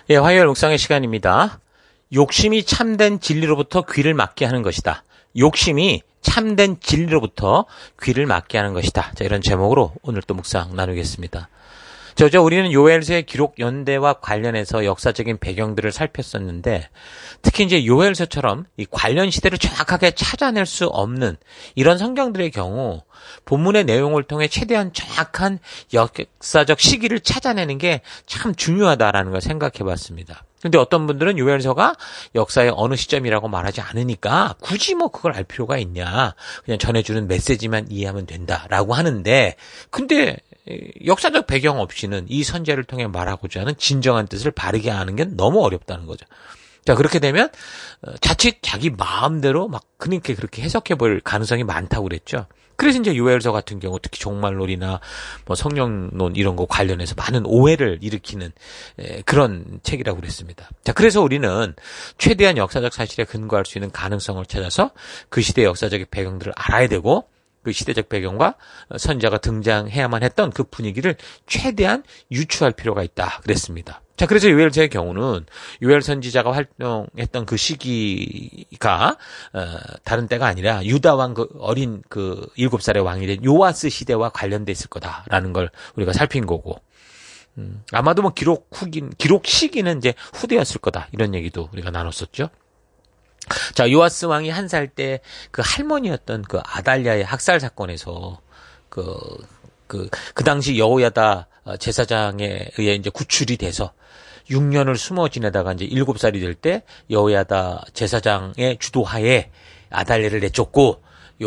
예, 화요일 묵상의 시간입니다. 욕심이 참된 진리로부터 귀를 막게 하는 것이다. 욕심이 참된 진리로부터 귀를 막게 하는 것이다. 자, 이런 제목으로 오늘 또 묵상 나누겠습니다. 우리는 요엘서의 기록 연대와 관련해서 역사적인 배경들을 살폈었는데, 특히 이제 요엘서처럼 이 관련 시대를 정확하게 찾아낼 수 없는 이런 성경들의 경우, 본문의 내용을 통해 최대한 정확한 역사적 시기를 찾아내는 게 참 중요하다라는 걸 생각해 봤습니다. 근데 어떤 분들은 요엘서가 역사의 어느 시점이라고 말하지 않으니까 굳이 뭐 그걸 알 필요가 있냐, 그냥 전해주는 메시지만 이해하면 된다라고 하는데, 근데 역사적 배경 없이는 이 선제를 통해 말하고자 하는 진정한 뜻을 바르게 아는 게 너무 어렵다는 거죠. 자, 그렇게 되면 자칫 자기 마음대로 막 그렇게 해석해 볼 가능성이 많다고 그랬죠. 그래서 이제 요엘서 같은 경우 특히 종말론이나 뭐 성령론 이런 거 관련해서 많은 오해를 일으키는 그런 책이라고 그랬습니다. 자, 그래서 우리는 최대한 역사적 사실에 근거할 수 있는 가능성을 찾아서 그 시대의 역사적 배경들을 알아야 되고, 그 시대적 배경과 선지자가 등장해야만 했던 그 분위기를 최대한 유추할 필요가 있다 그랬습니다. 자, 그래서 요엘서의 경우는 요엘 선지자가 활동했던 그 시기가 다른 때가 아니라 유다 왕 그 어린 그 7살의 왕이 된 요아스 시대와 관련돼 있을 거다라는 걸 우리가 살핀 거고, 아마도 뭐 기록 시기는 이제 후대였을 거다, 이런 얘기도 우리가 나눴었죠. 자, 요아스 왕이 1살 때 그 할머니였던 그 아달랴의 학살 사건에서 그 당시 여호야다 제사장에 의해 이제 구출이 돼서 6년을 숨어 지내다가 이제 7살이 될 때 여호야다 제사장의 주도하에 아달랴를 내쫓고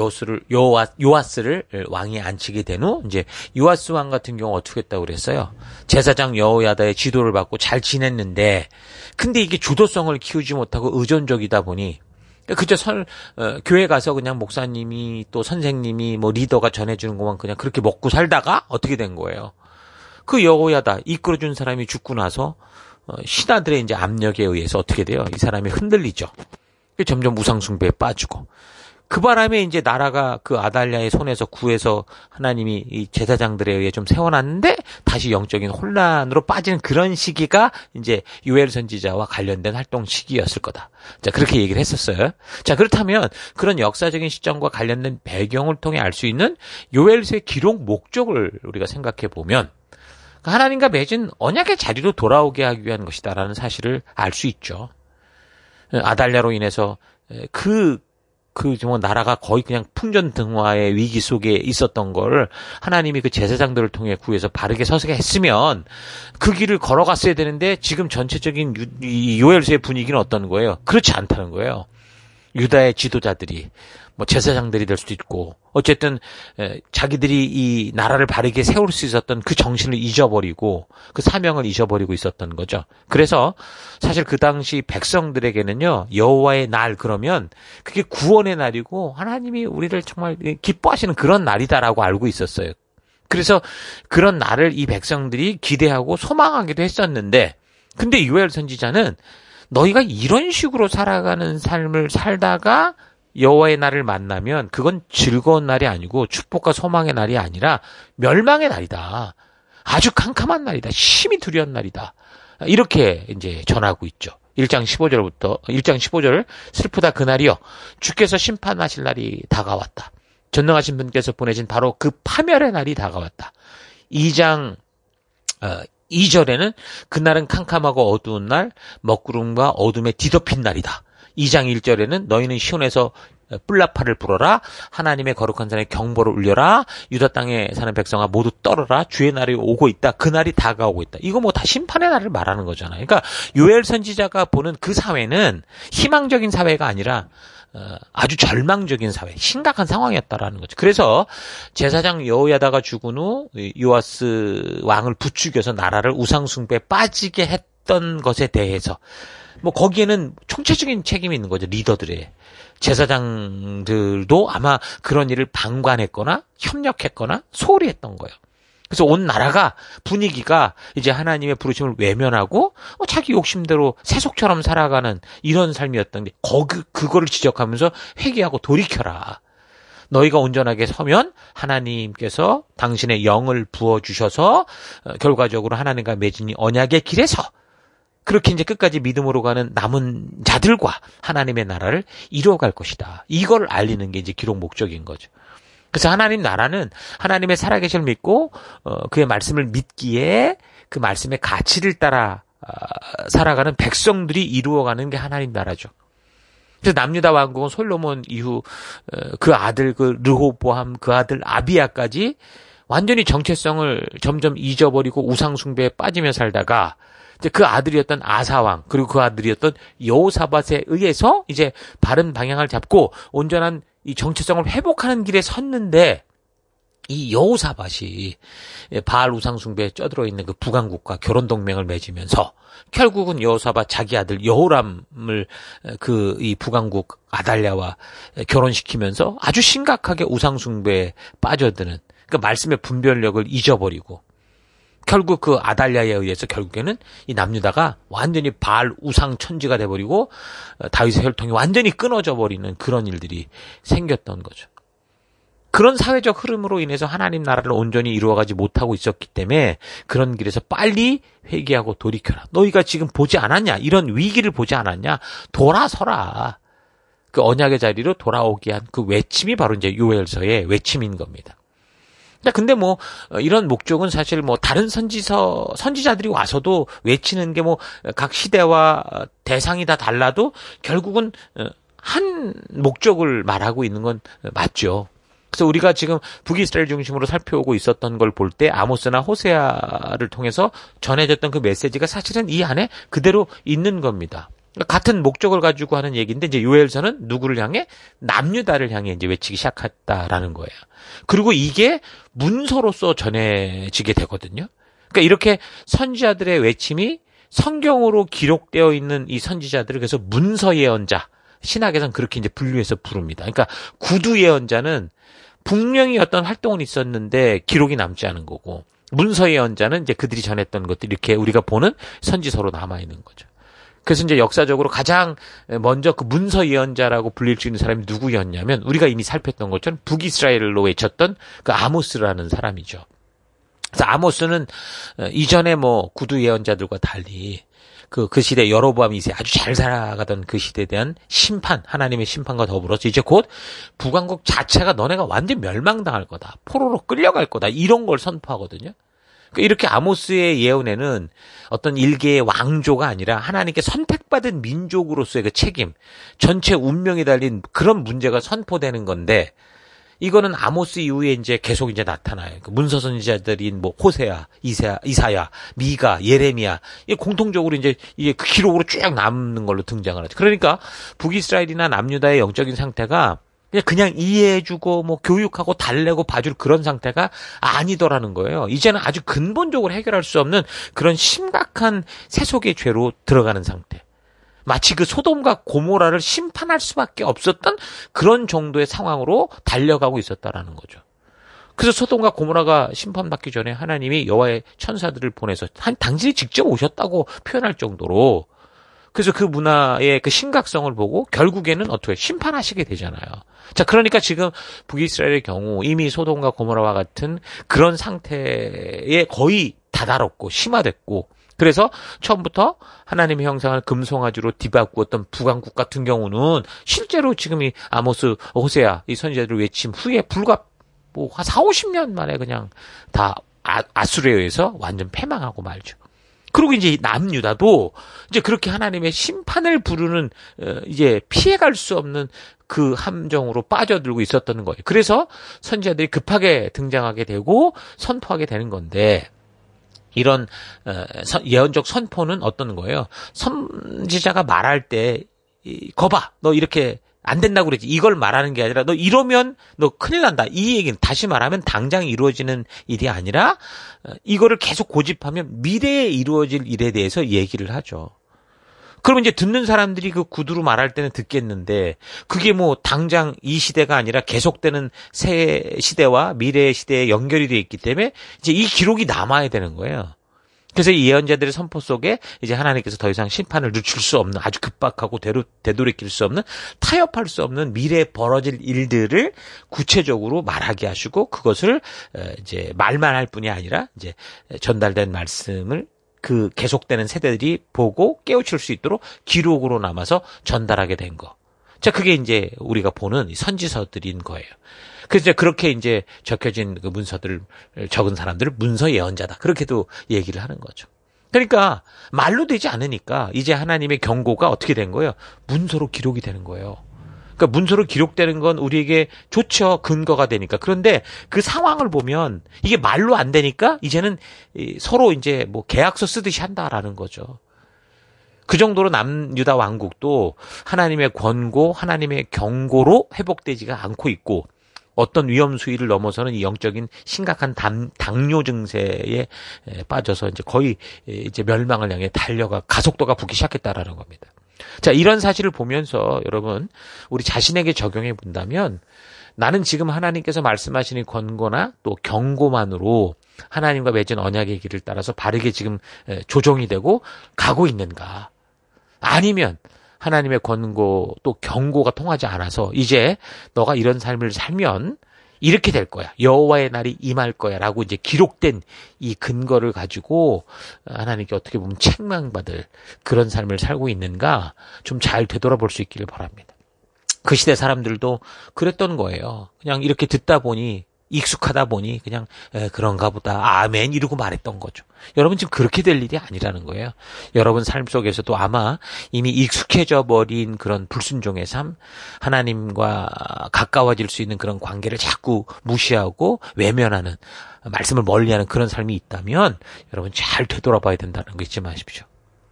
요아스를 왕에 앉히게 된 후, 이제 요아스 왕 같은 경우 어떻게 했다고 그랬어요? 제사장 여호야다의 지도를 받고 잘 지냈는데, 근데 이게 주도성을 키우지 못하고 의존적이다 보니, 그저 교회 가서 그냥 목사님이 또 선생님이 뭐 리더가 전해주는 것만 그냥 그렇게 먹고 살다가 어떻게 된 거예요? 그 여호야다 이끌어준 사람이 죽고 나서 신하들의 이제 압력에 의해서 어떻게 돼요? 이 사람이 흔들리죠. 점점 우상숭배에 빠지고, 그 바람에 이제 나라가 그 아달랴의 손에서 구해서 하나님이 이 제사장들에 의해 좀 세워놨는데 다시 영적인 혼란으로 빠지는 그런 시기가 이제 요엘 선지자와 관련된 활동 시기였을 거다. 자, 그렇게 얘기를 했었어요. 자, 그렇다면 그런 역사적인 시점과 관련된 배경을 통해 알 수 있는 요엘서의 기록 목적을 우리가 생각해 보면, 하나님과 맺은 언약의 자리로 돌아오게 하기 위한 것이다라는 사실을 알 수 있죠. 아달랴로 인해서 나라가 거의 그냥 풍전등화의 위기 속에 있었던 걸 하나님이 그 제사장들을 통해 구해서 바르게 서게 했으면 그 길을 걸어갔어야 되는데, 지금 전체적인 요엘서의 분위기는 어떤 거예요? 그렇지 않다는 거예요. 유다의 지도자들이 뭐 제사장들이 될 수도 있고, 어쨌든 자기들이 이 나라를 바르게 세울 수 있었던 그 정신을 잊어버리고 그 사명을 잊어버리고 있었던 거죠. 그래서 사실 그 당시 백성들에게는요, 여호와의 날 그러면 그게 구원의 날이고 하나님이 우리를 정말 기뻐하시는 그런 날이다라고 알고 있었어요. 그래서 그런 날을 이 백성들이 기대하고 소망하기도 했었는데, 근데 요엘 선지자는 너희가 이런 식으로 살아가는 삶을 살다가 여호와의 날을 만나면 그건 즐거운 날이 아니고 축복과 소망의 날이 아니라 멸망의 날이다. 아주 캄캄한 날이다. 심히 두려운 날이다. 이렇게 이제 전하고 있죠. 1장 15절 슬프다 그날이요, 주께서 심판하실 날이 다가왔다. 전능하신 분께서 보내신 바로 그 파멸의 날이 다가왔다. 2장 2절에는 그날은 캄캄하고 어두운 날, 먹구름과 어둠에 뒤덮인 날이다. 2장 1절에는 너희는 시온에서 뿔나팔을 불어라, 하나님의 거룩한 산에 경보를 울려라, 유다 땅에 사는 백성아 모두 떨어라, 주의 날이 오고 있다. 그 날이 다가오고 있다. 이거 뭐 다 심판의 날을 말하는 거잖아요. 그러니까 요엘 선지자가 보는 그 사회는 희망적인 사회가 아니라 아주 절망적인 사회, 심각한 상황이었다라는 거죠. 그래서 제사장 여호야다가 죽은 후 요아스 왕을 부추겨서 나라를 우상숭배에 빠지게 했던 것에 대해서 뭐 거기에는 총체적인 책임이 있는 거죠. 리더들의. 제사장들도 아마 그런 일을 방관했거나 협력했거나 소홀히 했던 거예요. 그래서 온 나라가 분위기가 이제 하나님의 부르심을 외면하고 자기 욕심대로 세속처럼 살아가는 이런 삶이었던 게, 그거를 지적하면서 회개하고 돌이켜라. 너희가 온전하게 서면 하나님께서 당신의 영을 부어주셔서 결과적으로 하나님과 맺은 이 언약의 길에서 그렇게 이제 끝까지 믿음으로 가는 남은 자들과 하나님의 나라를 이루어갈 것이다. 이걸 알리는 게 이제 기록 목적인 거죠. 그래서 하나님 나라는 하나님의 살아계심을 믿고 그의 말씀을 믿기에 그 말씀의 가치를 따라 살아가는 백성들이 이루어가는 게 하나님 나라죠. 그래서 남유다 왕국은 솔로몬 이후 그 아들 그 르호보암 그 아들 아비야까지 완전히 정체성을 점점 잊어버리고 우상 숭배에 빠지며 살다가 이제 그 아들이었던 아사왕 그리고 그 아들이었던 여호사밧에 의해서 이제 바른 방향을 잡고 온전한 이 정체성을 회복하는 길에 섰는데 이 여호사밧이 바알 우상 숭배에 쩌들어 있는 그 북왕국과 결혼 동맹을 맺으면서 결국은 여호사밧 자기 아들 여호람을 그 이 북왕국 아달랴와 결혼시키면서 아주 심각하게 우상 숭배에 빠져드는 그 말씀의 분별력을 잊어버리고 결국 그 아달랴에 의해서 결국에는 이 남유다가 완전히 바알 우상 천지가 돼버리고 다윗의 혈통이 완전히 끊어져 버리는 그런 일들이 생겼던 거죠. 그런 사회적 흐름으로 인해서 하나님 나라를 온전히 이루어가지 못하고 있었기 때문에 그런 길에서 빨리 회개하고 돌이켜라. 너희가 지금 보지 않았냐? 이런 위기를 보지 않았냐? 돌아서라. 그 언약의 자리로 돌아오게 한 그 외침이 바로 이제 요엘서의 외침인 겁니다. 근데 뭐 이런 목적은 사실 뭐 다른 선지자들이 와서도 외치는 게 뭐 각 시대와 대상이 다 달라도 결국은 한 목적을 말하고 있는 건 맞죠. 그래서 우리가 지금 북이스라엘 중심으로 살펴오고 있었던 걸 볼 때 아모스나 호세아를 통해서 전해졌던 그 메시지가 사실은 이 안에 그대로 있는 겁니다. 같은 목적을 가지고 하는 얘기인데 이제 요엘서는 누구를 향해? 남유다를 향해 이제 외치기 시작했다라는 거예요. 그리고 이게 문서로서 전해지게 되거든요. 그러니까 이렇게 선지자들의 외침이 성경으로 기록되어 있는 이 선지자들을 그래서 문서 예언자, 신학에서는 그렇게 이제 분류해서 부릅니다. 그러니까 구두 예언자는 분명히 어떤 활동은 있었는데 기록이 남지 않은 거고 문서 예언자는 이제 그들이 전했던 것들 이렇게 우리가 보는 선지서로 남아 있는 거죠. 그래서 이제 역사적으로 가장 먼저 그 문서 예언자라고 불릴 수 있는 사람이 누구였냐면 우리가 이미 살폈던 것처럼 북이스라엘로 외쳤던 그 아모스라는 사람이죠. 그래서 아모스는 이전에 뭐 구두 예언자들과 달리 그 시대 여로보암 2세 아주 잘 살아가던 그 시대에 대한 심판, 하나님의 심판과 더불어서 이제 곧 북왕국 자체가 너네가 완전 멸망당할 거다. 포로로 끌려갈 거다. 이런 걸 선포하거든요. 그러니까 이렇게 아모스의 예언에는 어떤 일개의 왕조가 아니라 하나님께 선택받은 민족으로서의 그 책임, 전체 운명이 달린 그런 문제가 선포되는 건데 이거는 아모스 이후에 이제 계속 이제 나타나요. 그 문서 선지자들인 뭐 호세아, 이사야, 미가, 예레미야 이게 공통적으로 이제 이게 그 기록으로 쭉 남는 걸로 등장을 하죠. 그러니까 북이스라엘이나 남유다의 영적인 상태가 그냥 이해해주고 뭐 교육하고 달래고 봐줄 그런 상태가 아니더라는 거예요. 이제는 아주 근본적으로 해결할 수 없는 그런 심각한 세속의 죄로 들어가는 상태. 마치 그 소돔과 고모라를 심판할 수밖에 없었던 그런 정도의 상황으로 달려가고 있었다라는 거죠. 그래서 소돔과 고모라가 심판받기 전에 하나님이 여호와의 천사들을 보내서 당신이 직접 오셨다고 표현할 정도로 그래서 그 문화의 그 심각성을 보고 결국에는 어떻게 심판하시게 되잖아요. 자, 그러니까 지금 북이스라엘의 경우 이미 소돔과 고모라와 같은 그런 상태에 거의 다다랐고 심화됐고 그래서 처음부터 하나님의 형상을 금송아지로 뒤바꾸었던 북왕국 같은 경우는 실제로 지금 이 아모스, 호세아 이 선지자들을 외침 후에 불과 뭐 한 4, 50년 만에 그냥 다 아수르에 의해서 완전 패망하고 말죠. 그리고 이제 남유다도 이제 그렇게 하나님의 심판을 부르는 이제 피해갈 수 없는 그 함정으로 빠져들고 있었던 거예요. 그래서 선지자들이 급하게 등장하게 되고 선포하게 되는 건데 이런 예언적 선포는 어떤 거예요? 선지자가 말할 때 거봐 너 이렇게 안 된다고 그러지 이걸 말하는 게 아니라 너 이러면 너 큰일 난다 이 얘기는 다시 말하면 당장 이루어지는 일이 아니라 이거를 계속 고집하면 미래에 이루어질 일에 대해서 얘기를 하죠. 그러면 이제 듣는 사람들이 그 구두로 말할 때는 듣겠는데 그게 뭐 당장 이 시대가 아니라 계속되는 새 시대와 미래의 시대에 연결이 되어 있기 때문에 이제 이 기록이 남아야 되는 거예요. 그래서 이 예언자들의 선포 속에 이제 하나님께서 더 이상 심판을 늦출 수 없는 아주 급박하고 되돌이킬 수 없는 타협할 수 없는 미래에 벌어질 일들을 구체적으로 말하게 하시고 그것을 이제 말만 할 뿐이 아니라 이제 전달된 말씀을 그 계속되는 세대들이 보고 깨우칠 수 있도록 기록으로 남아서 전달하게 된 거. 자, 그게 이제 우리가 보는 선지서들인 거예요. 그래서 이제 그렇게 이제 적혀진 그 문서들을 적은 사람들을 문서 예언자다. 그렇게도 얘기를 하는 거죠. 그러니까 말로 되지 않으니까 이제 하나님의 경고가 어떻게 된 거예요? 문서로 기록이 되는 거예요. 그러니까 문서로 기록되는 건 우리에게 좋죠. 근거가 되니까. 그런데 그 상황을 보면 이게 말로 안 되니까 이제는 서로 이제 뭐 계약서 쓰듯이 한다라는 거죠. 그 정도로 남유다 왕국도 하나님의 권고, 하나님의 경고로 회복되지가 않고 있고 어떤 위험 수위를 넘어서는 이 영적인 심각한 당뇨 증세에 빠져서 이제 거의 이제 멸망을 향해 달려가 가속도가 붙기 시작했다라는 겁니다. 자, 이런 사실을 보면서 여러분 우리 자신에게 적용해 본다면 나는 지금 하나님께서 말씀하시는 권고나 또 경고만으로 하나님과 맺은 언약의 길을 따라서 바르게 지금 조정이 되고 가고 있는가? 아니면 하나님의 권고 또 경고가 통하지 않아서 이제 너가 이런 삶을 살면 이렇게 될 거야. 여호와의 날이 임할 거야. 라고 이제 기록된 이 근거를 가지고 하나님께 어떻게 보면 책망받을 그런 삶을 살고 있는가 좀 잘 되돌아볼 수 있기를 바랍니다. 그 시대 사람들도 그랬던 거예요. 그냥 이렇게 듣다 보니 익숙하다 보니 그냥 그런가 보다 아멘 이러고 말했던 거죠. 여러분 지금 그렇게 될 일이 아니라는 거예요. 여러분 삶 속에서도 아마 이미 익숙해져 버린 그런 불순종의 삶, 하나님과 가까워질 수 있는 그런 관계를 자꾸 무시하고 외면하는, 말씀을 멀리하는 그런 삶이 있다면 여러분 잘 되돌아봐야 된다는 거 잊지 마십시오.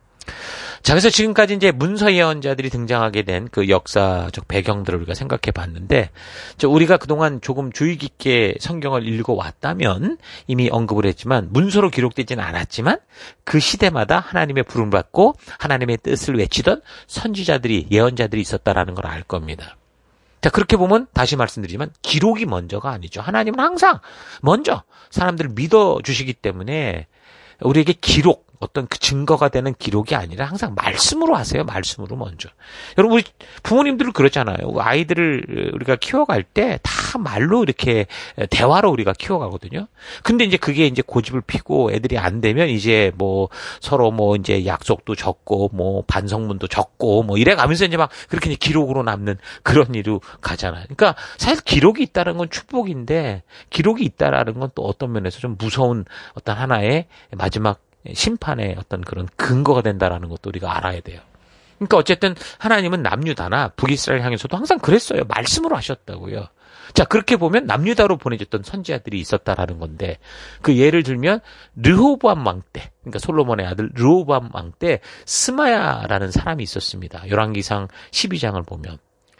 자, 그래서 지금까지 이제 문서 예언자들이 등장하게 된 그 역사적 배경들을 우리가 생각해 봤는데, 우리가 그동안 조금 주의 깊게 성경을 읽어왔다면 이미 언급을 했지만, 문서로 기록되지는 않았지만, 그 시대마다 하나님의 부름을 받고 하나님의 뜻을 외치던 선지자들이, 예언자들이 있었다라는 걸 알 겁니다. 자, 그렇게 보면 다시 말씀드리지만 기록이 먼저가 아니죠. 하나님은 항상 먼저 사람들을 믿어주시기 때문에 우리에게 기록, 어떤 그 증거가 되는 기록이 아니라 항상 말씀으로 하세요. 말씀으로 먼저. 여러분, 우리 부모님들은 그렇잖아요. 아이들을 우리가 키워갈 때 다 말로 이렇게 대화로 우리가 키워가거든요. 근데 이제 그게 이제 고집을 피고 애들이 안 되면 이제 뭐 서로 뭐 이제 약속도 적고 뭐 반성문도 적고 뭐 이래 가면서 이제 막 그렇게 이제 기록으로 남는 그런 일로 가잖아요. 그러니까 사실 기록이 있다는 건 축복인데 기록이 있다라는 건 또 어떤 면에서 좀 무서운 어떤 하나의 마지막 심판의 어떤 그런 근거가 된다라는 것도 우리가 알아야 돼요. 그러니까 어쨌든 하나님은 남유다나 북이스라엘 향해서도 항상 그랬어요. 말씀으로 하셨다고요. 자, 그렇게 보면 남유다로 보내졌던 선지자들이 있었다라는 건데, 그 예를 들면 르호보암 왕 때, 그러니까 솔로몬의 아들 르호보암 왕 때 스마야라는 사람이 있었습니다. 열왕기상 12장을 보면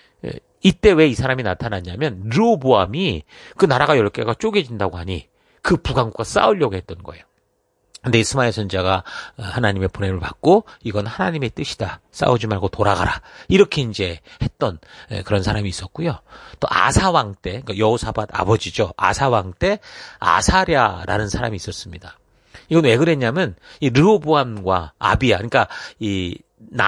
이때 왜 이 사람이 나타났냐면 르호보암이 그 나라가 10개가 쪼개진다고 하니 그 북왕국과 싸우려고 했던 거예요. 근데 스마야 선지자가 하나님의 보냄을 받고 이건 하나님의 뜻이다. 싸우지 말고 돌아가라. 이렇게 이제 했던 그런 사람이 있었고요. 또 아사왕 때, 그러니까 여호사밧 아버지죠. 아사왕 때 아사랴라는 사람이 있었습니다. 이건 왜 그랬냐면 이 르호보암과 아비야, 그러니까 이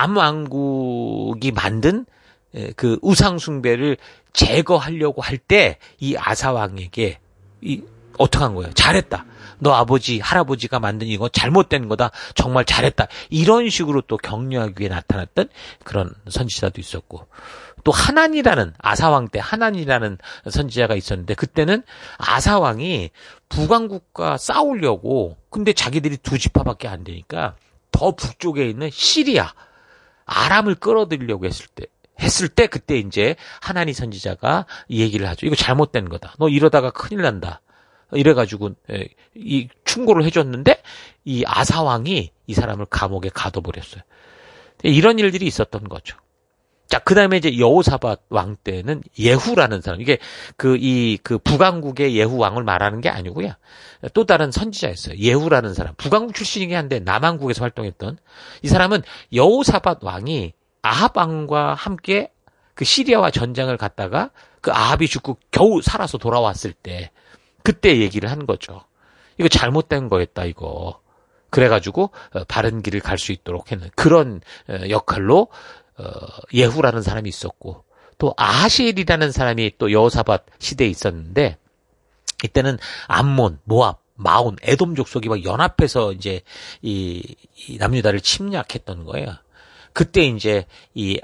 남왕국이 만든 그 우상 숭배를 제거하려고 할 때 이 아사왕에게 어떻게 한 거예요? 잘했다. 너 아버지, 할아버지가 만든 이거 잘못된 거다. 정말 잘했다. 이런 식으로 또 격려하기 위해 나타났던 그런 선지자도 있었고, 또 하난이라는, 아사왕 때 하난이라는 선지자가 있었는데, 그때는 아사왕이 북왕국과 싸우려고, 근데 자기들이 두 지파밖에 안 되니까 더 북쪽에 있는 시리아, 아람을 끌어들이려고 했을 때 그때 이제 하나니 선지자가 이 얘기를 하죠. 이거 잘못된 거다. 너 이러다가 큰일 난다. 이래가지고 이 충고를 해줬는데 이 아사왕이 이 사람을 감옥에 가둬버렸어요. 이런 일들이 있었던 거죠. 자, 그 다음에 이제 여호사밧 왕 때는 예후라는 사람, 이게 그 북왕국의 예후 왕을 말하는 게 아니고요. 또 다른 선지자였어요. 예후라는 사람, 북왕국 출신이긴 한데 남왕국에서 활동했던 이 사람은 여호사밧 왕이 아합 왕과 함께 그 시리아와 전쟁을 갔다가 그 아합이 죽고 겨우 살아서 돌아왔을 때 그때 얘기를 한 거죠. 이거 잘못된 거였다, 이거. 그래가지고 바른 길을 갈 수 있도록 했는 그런 역할로 예후라는 사람이 있었고, 또 아하시엘이라는 사람이 또 여호사밧 시대에 있었는데, 이때는 암몬, 모압, 마온, 에돔 족속이 막 연합해서 이제 이 남유다를 침략했던 거예요. 그때 이제 이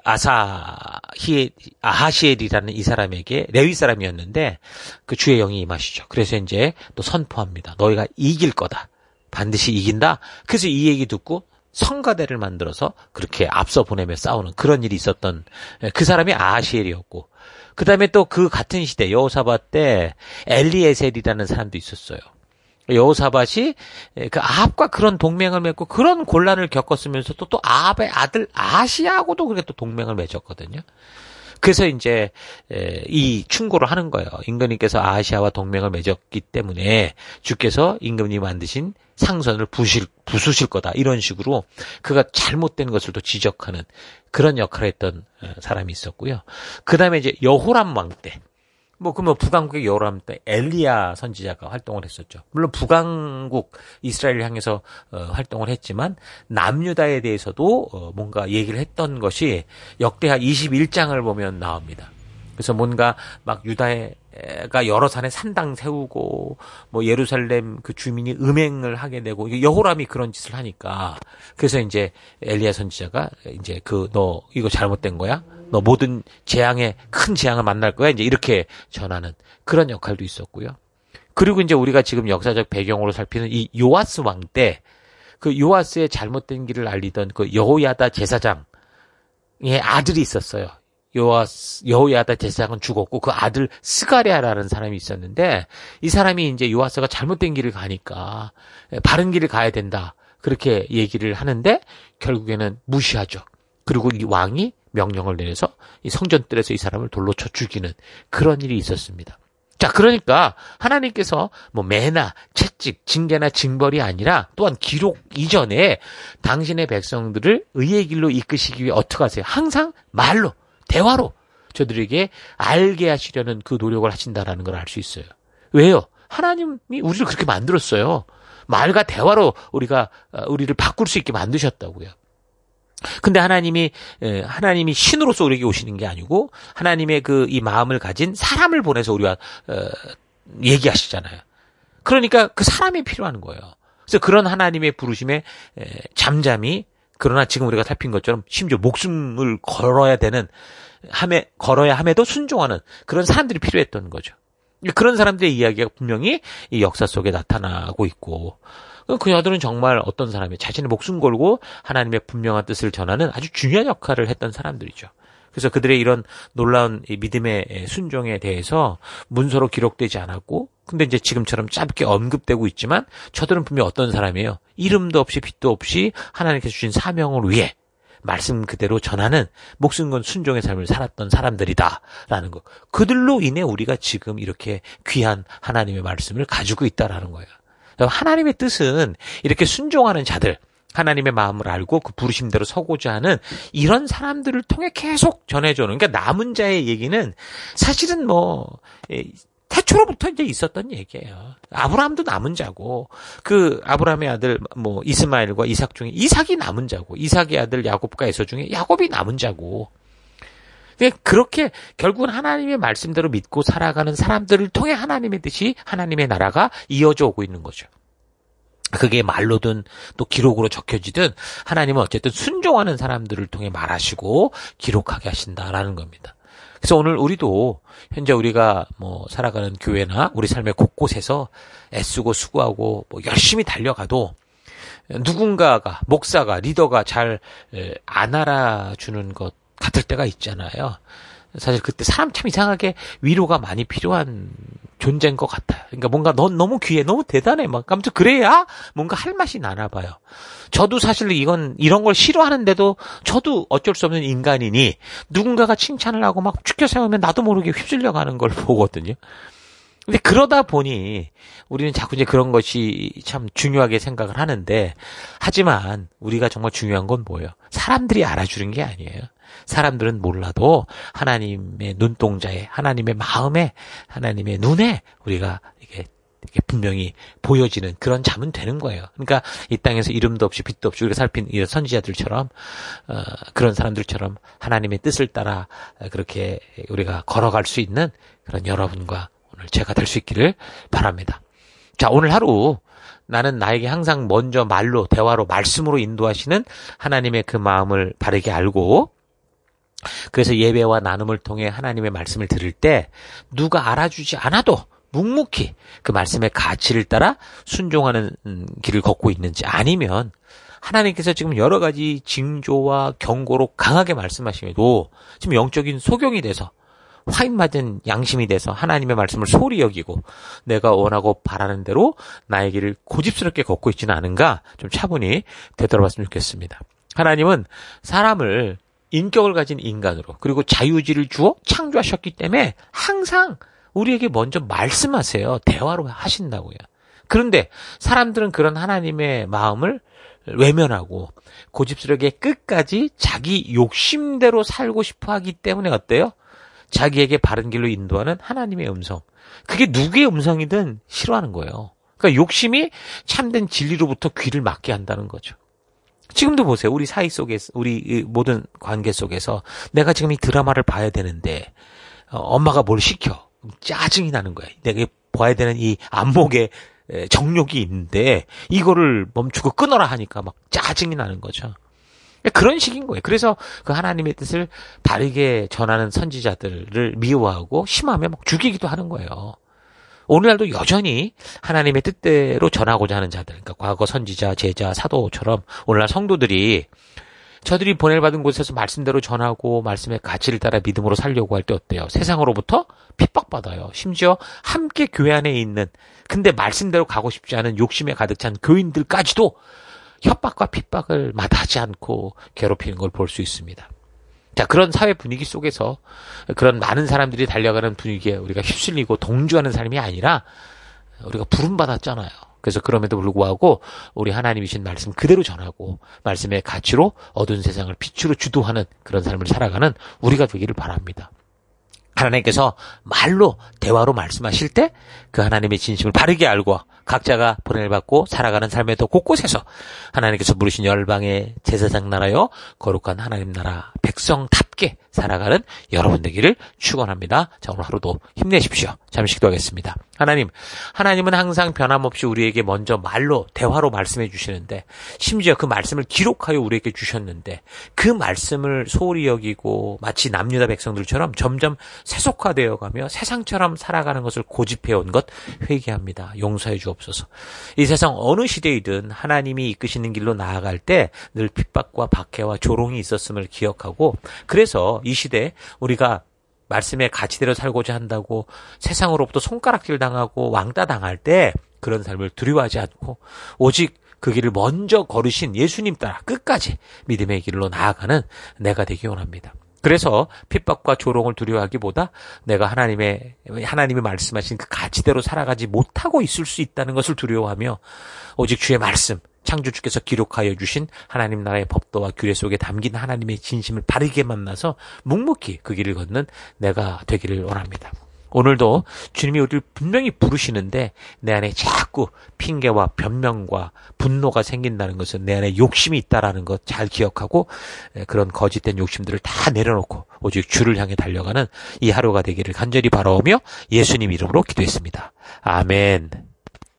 아하시엘이라는 이 사람에게 레위 사람이었는데 그 주의 영이 임하시죠. 그래서 이제 또 선포합니다. 너희가 이길 거다. 반드시 이긴다. 그래서 이 얘기 듣고 성가대를 만들어서 그렇게 앞서 보내며 싸우는 그런 일이 있었던 그 사람이 아하시엘이었고, 그 다음에 또 그 같은 시대 여호사밧 때 엘리에셀이라는 사람도 있었어요. 여호사밧이 그 아합과 그런 동맹을 맺고 그런 곤란을 겪었으면서도 또 아합의 아들 아하시아하고도 그렇게 또 동맹을 맺었거든요. 그래서 이제 이 충고를 하는 거예요. 임금님께서 아하시아와 동맹을 맺었기 때문에 주께서 임금님이 만드신 상선을 부수실 거다. 이런 식으로 그가 잘못된 것을 또 지적하는 그런 역할을 했던 사람이 있었고요. 그 다음에 이제 여호람 왕 때, 그러면 북왕국의 여호람 때 엘리야 선지자가 활동을 했었죠. 물론 북왕국 이스라엘을 향해서 활동을 했지만 남유다에 대해서도 뭔가 얘기를 했던 것이 역대하 21장을 보면 나옵니다. 그래서 뭔가 막 유다가 여러 산에 산당 세우고 예루살렘 그 주민이 음행을 하게 되고, 여호람이 그런 짓을 하니까 그래서 이제 엘리야 선지자가 이제 너 이거 잘못된 거야? 너 모든 큰 재앙을 만날 거야? 이제 이렇게 전하는 그런 역할도 있었고요. 그리고 이제 우리가 지금 역사적 배경으로 살피는 이 요아스 왕 때 그 요아스의 잘못된 길을 알리던 그 여호야다 제사장의 아들이 있었어요. 여호야다 제사장은 죽었고 그 아들 스가랴라는 사람이 있었는데, 이 사람이 이제 요아스가 잘못된 길을 가니까 바른 길을 가야 된다. 그렇게 얘기를 하는데 결국에는 무시하죠. 그리고 이 왕이 명령을 내려서 이 성전뜰에서 이 사람을 돌로 쳐 죽이는 그런 일이 있었습니다. 자, 그러니까 하나님께서 매나 채찍, 징계나 징벌이 아니라 또한 기록 이전에 당신의 백성들을 의의 길로 이끄시기 위해 어떻게 하세요? 항상 말로, 대화로 저들에게 알게 하시려는 그 노력을 하신다라는 걸 알 수 있어요. 왜요? 하나님이 우리를 그렇게 만들었어요. 말과 대화로 우리를 바꿀 수 있게 만드셨다고요. 근데 하나님이 신으로서 우리에게 오시는 게 아니고 하나님의 이 마음을 가진 사람을 보내서 우리와 얘기하시잖아요. 그러니까 그 사람이 필요한 거예요. 그래서 그런 하나님의 부르심에 잠잠히, 그러나 지금 우리가 살핀 것처럼 심지어 목숨을 걸어야 함에도 순종하는 그런 사람들이 필요했던 거죠. 그런 사람들의 이야기가 분명히 이 역사 속에 나타나고 있고, 그녀들은 정말 어떤 사람이 자신의 목숨 걸고 하나님의 분명한 뜻을 전하는 아주 중요한 역할을 했던 사람들이죠. 그래서 그들의 이런 놀라운 믿음의 순종에 대해서 문서로 기록되지 않았고, 근데 이제 지금처럼 짧게 언급되고 있지만 저들은 분명 어떤 사람이에요. 이름도 없이 빛도 없이 하나님께서 주신 사명을 위해 말씀 그대로 전하는 목숨 건 순종의 삶을 살았던 사람들이다라는 거. 그들로 인해 우리가 지금 이렇게 귀한 하나님의 말씀을 가지고 있다라는 거예요. 하나님의 뜻은 이렇게 순종하는 자들, 하나님의 마음을 알고 그 부르심대로 서고자 하는 이런 사람들을 통해 계속 전해주는, 그러니까 남은 자의 얘기는 사실은 태초로부터 이제 있었던 얘기예요. 아브라함도 남은 자고, 그 아브라함의 아들 이스마엘과 이삭 중에 이삭이 남은 자고, 이삭의 아들 야곱과 에서 중에 야곱이 남은 자고, 그렇게 결국은 하나님의 말씀대로 믿고 살아가는 사람들을 통해 하나님의 뜻이, 하나님의 나라가 이어져 오고 있는 거죠. 그게 말로든 또 기록으로 적혀지든 하나님은 어쨌든 순종하는 사람들을 통해 말하시고 기록하게 하신다라는 겁니다. 그래서 오늘 우리도 현재 우리가 살아가는 교회나 우리 삶의 곳곳에서 애쓰고 수고하고 열심히 달려가도 누군가가, 목사가, 리더가 잘 안 알아주는 것 같을 때가 있잖아요. 사실 그때 사람 참 이상하게 위로가 많이 필요한 존재인 것 같아요. 그러니까 뭔가 너무 귀해, 너무 대단해, 아무튼 그래야 뭔가 할 맛이 나나 봐요. 저도 사실 이런 걸 싫어하는데도 저도 어쩔 수 없는 인간이니 누군가가 칭찬을 하고 막 축켜 세우면 나도 모르게 휩쓸려 가는 걸 보거든요. 근데 그러다 보니 우리는 자꾸 이제 그런 것이 참 중요하게 생각을 하는데, 하지만 우리가 정말 중요한 건 뭐예요? 사람들이 알아주는 게 아니에요. 사람들은 몰라도 하나님의 눈동자에, 하나님의 마음에, 하나님의 눈에 우리가 이게 분명히 보여지는 그런 자면 되는 거예요. 그러니까 이 땅에서 이름도 없이 빛도 없이 우리가 살핀 이 선지자들처럼, 그런 사람들처럼 하나님의 뜻을 따라 그렇게 우리가 걸어갈 수 있는 그런 여러분과 오늘 제가 될 수 있기를 바랍니다. 자, 오늘 하루 나는 나에게 항상 먼저 말로, 대화로, 말씀으로 인도하시는 하나님의 그 마음을 바르게 알고, 그래서 예배와 나눔을 통해 하나님의 말씀을 들을 때 누가 알아주지 않아도 묵묵히 그 말씀의 가치를 따라 순종하는 길을 걷고 있는지, 아니면 하나님께서 지금 여러 가지 징조와 경고로 강하게 말씀하시면도 지금 영적인 소경이 돼서, 화인 맞은 양심이 돼서 하나님의 말씀을 소홀히 여기고 내가 원하고 바라는 대로 나의 길을 고집스럽게 걷고 있지는 않은가, 좀 차분히 되돌아봤으면 좋겠습니다. 하나님은 사람을 인격을 가진 인간으로, 그리고 자유의지를 주어 창조하셨기 때문에 항상 우리에게 먼저 말씀하세요. 대화로 하신다고요. 그런데 사람들은 그런 하나님의 마음을 외면하고 고집스럽게 끝까지 자기 욕심대로 살고 싶어 하기 때문에 어때요? 자기에게 바른 길로 인도하는 하나님의 음성. 그게 누구의 음성이든 싫어하는 거예요. 그러니까 욕심이 참된 진리로부터 귀를 막게 한다는 거죠. 지금도 보세요. 우리 사이 속에서, 우리 모든 관계 속에서 내가 지금 이 드라마를 봐야 되는데 엄마가 뭘 시켜. 짜증이 나는 거야. 내가 봐야 되는 이 안목에 정욕이 있는데 이거를 멈추고 끊어라 하니까 막 짜증이 나는 거죠. 그런 식인 거예요. 그래서 그 하나님의 뜻을 다르게 전하는 선지자들을 미워하고 심하면 막 죽이기도 하는 거예요. 오늘날도 여전히 하나님의 뜻대로 전하고자 하는 자들, 그러니까 과거 선지자, 제자, 사도처럼 오늘날 성도들이 저들이 보낼받은 곳에서 말씀대로 전하고 말씀의 가치를 따라 믿음으로 살려고 할 때 어때요? 세상으로부터 핍박받아요. 심지어 함께 교회 안에 있는, 근데 말씀대로 가고 싶지 않은 욕심에 가득 찬 교인들까지도 협박과 핍박을 마다하지 않고 괴롭히는 걸 볼 수 있습니다. 자, 그런 사회 분위기 속에서 그런 많은 사람들이 달려가는 분위기에 우리가 휩쓸리고 동조하는 삶이 아니라 우리가 부름받았잖아요. 그래서 그럼에도 불구하고 우리 하나님이신 말씀 그대로 전하고 말씀의 가치로 어두운 세상을 빛으로 주도하는 그런 삶을 살아가는 우리가 되기를 바랍니다. 하나님께서 말로, 대화로 말씀하실 때 그 하나님의 진심을 바르게 알고 각자가 보냄을 받고 살아가는 삶의 더 곳곳에서 하나님께서 부르신 열방의 제사장 나라요 거룩한 하나님 나라 백성답게 살아가는 여러분 되기를 축원합니다. 자, 오늘 하루도 힘내십시오. 잠시 기도하겠습니다. 하나님은 항상 변함없이 우리에게 먼저 말로, 대화로 말씀해 주시는데, 심지어 그 말씀을 기록하여 우리에게 주셨는데 그 말씀을 소홀히 여기고 마치 남유다 백성들처럼 점점 세속화되어 가며 세상처럼 살아가는 것을 고집해온 것 회개합니다. 용서해 주옵소서. 이 세상 어느 시대이든 하나님이 이끄시는 길로 나아갈 때 늘 핍박과 박해와 조롱이 있었음을 기억하고, 그래서 이 시대에 우리가 말씀의 가치대로 살고자 한다고 세상으로부터 손가락질 당하고 왕따 당할 때 그런 삶을 두려워하지 않고 오직 그 길을 먼저 걸으신 예수님 따라 끝까지 믿음의 길로 나아가는 내가 되기 원합니다. 그래서 핍박과 조롱을 두려워하기보다 내가 하나님이 말씀하신 그 가치대로 살아가지 못하고 있을 수 있다는 것을 두려워하며 오직 주의 말씀, 창조주께서 기록하여 주신 하나님 나라의 법도와 규례 속에 담긴 하나님의 진심을 바르게 만나서 묵묵히 그 길을 걷는 내가 되기를 원합니다. 오늘도 주님이 우리를 분명히 부르시는데 내 안에 자꾸 핑계와 변명과 분노가 생긴다는 것은 내 안에 욕심이 있다라는 것 잘 기억하고 그런 거짓된 욕심들을 다 내려놓고 오직 주를 향해 달려가는 이 하루가 되기를 간절히 바라오며 예수님 이름으로 기도했습니다. 아멘.